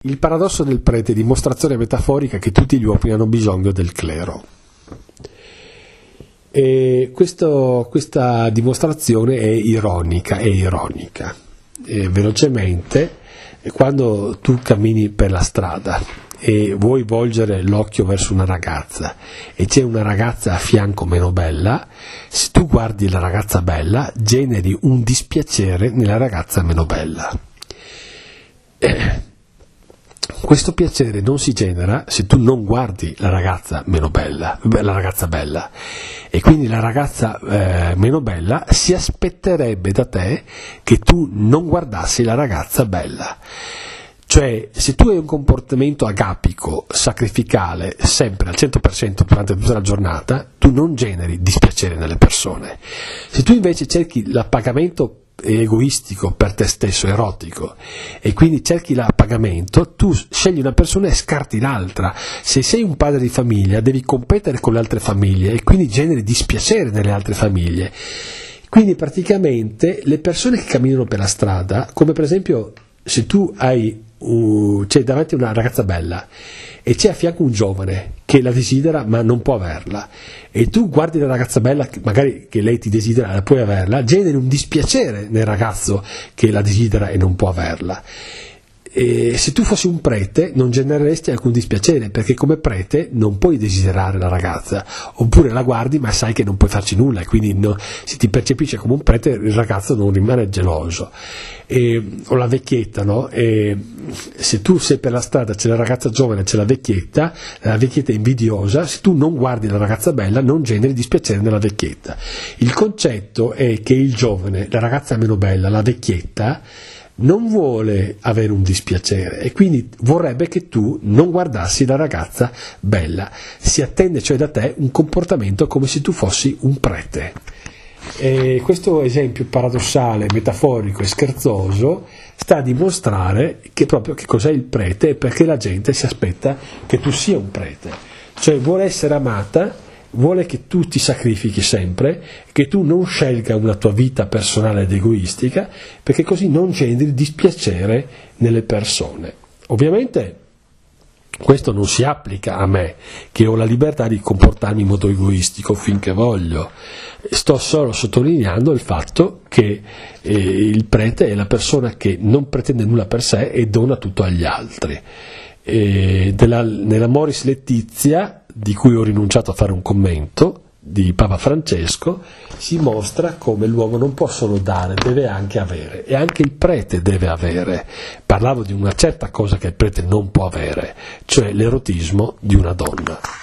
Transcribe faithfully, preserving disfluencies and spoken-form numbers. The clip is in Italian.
Il paradosso del prete è dimostrazione metaforica che tutti gli uomini hanno bisogno del clero. E questo, questa dimostrazione è ironica, è ironica. E velocemente, quando tu cammini per la strada e vuoi volgere l'occhio verso una ragazza e c'è una ragazza a fianco meno bella, se tu guardi la ragazza bella generi un dispiacere nella ragazza meno bella. Eh. Questo piacere non si genera se tu non guardi la ragazza meno bella, la ragazza bella, e quindi la ragazza eh, meno bella si aspetterebbe da te che tu non guardassi la ragazza bella. Cioè, se tu hai un comportamento agapico, sacrificale, sempre al cento per cento durante tutta la giornata, tu non generi dispiacere nelle persone. Se tu invece cerchi l'appagamento egoistico per te stesso, erotico, e quindi cerchi l'appagamento, tu scegli una persona e scarti l'altra. Se sei un padre di famiglia devi competere con le altre famiglie e quindi generi dispiacere nelle altre famiglie. Quindi praticamente le persone che camminano per la strada, come per esempio se tu hai uh, c'è davanti una ragazza bella e c'è a fianco un giovane che la desidera ma non può averla, e tu guardi la ragazza bella, magari che lei ti desidera, la puoi averla, generi un dispiacere nel ragazzo che la desidera e non può averla. E se tu fossi un prete non genereresti alcun dispiacere, perché come prete non puoi desiderare la ragazza, oppure la guardi ma sai che non puoi farci nulla, e quindi no, se ti percepisce come un prete il ragazzo non rimane geloso. E, o la vecchietta, no? E se tu sei per la strada, c'è la ragazza giovane, c'è la vecchietta, la vecchietta è invidiosa, se tu non guardi la ragazza bella non generi dispiacere nella vecchietta. Il concetto è che il giovane, la ragazza meno bella, la vecchietta non vuole avere un dispiacere e quindi vorrebbe che tu non guardassi la ragazza bella, si attende cioè da te un comportamento come se tu fossi un prete. E questo esempio paradossale, metaforico e scherzoso sta a dimostrare che proprio che cos'è il prete e perché la gente si aspetta che tu sia un prete, cioè vuole essere amata, vuole che tu ti sacrifichi sempre, che tu non scelga una tua vita personale ed egoistica, perché così non generi dispiacere nelle persone. Ovviamente questo non si applica a me, che ho la libertà di comportarmi in modo egoistico finché voglio. Sto solo sottolineando il fatto che eh, il prete è la persona che non pretende nulla per sé e dona tutto agli altri. E della, nella Moris Laetitia, di cui ho rinunciato a fare un commento, di Papa Francesco, si mostra come l'uomo non può solo dare, deve anche avere, e anche il prete deve avere. Parlavo di una certa cosa che il prete non può avere, cioè l'erotismo di una donna.